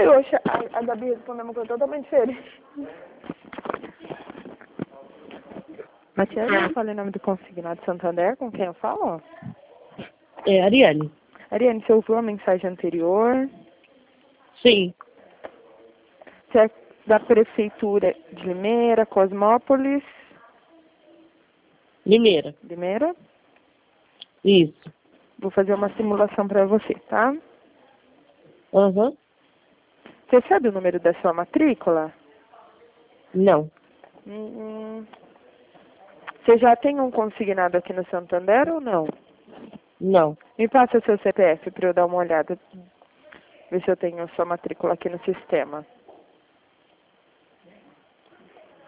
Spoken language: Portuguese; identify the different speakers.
Speaker 1: oxe, a Gabi respondeu uma coisa totalmente diferente. Matias, eu falei o nome do consignado Santander, com quem eu falo?
Speaker 2: É, Ariane.
Speaker 1: Ariane, você ouviu a mensagem anterior?
Speaker 2: Sim.
Speaker 1: Você é da Prefeitura de Limeira, Cosmópolis?
Speaker 2: Limeira.
Speaker 1: Limeira?
Speaker 2: Isso.
Speaker 1: Vou fazer uma simulação para você, tá?
Speaker 2: Aham.
Speaker 1: Você sabe o número da sua matrícula?
Speaker 2: Não.
Speaker 1: Você já tem um consignado aqui no Santander ou não?
Speaker 2: Não.
Speaker 1: Me passa seu CPF para eu dar uma olhada. Ver se eu tenho a sua matrícula aqui no sistema.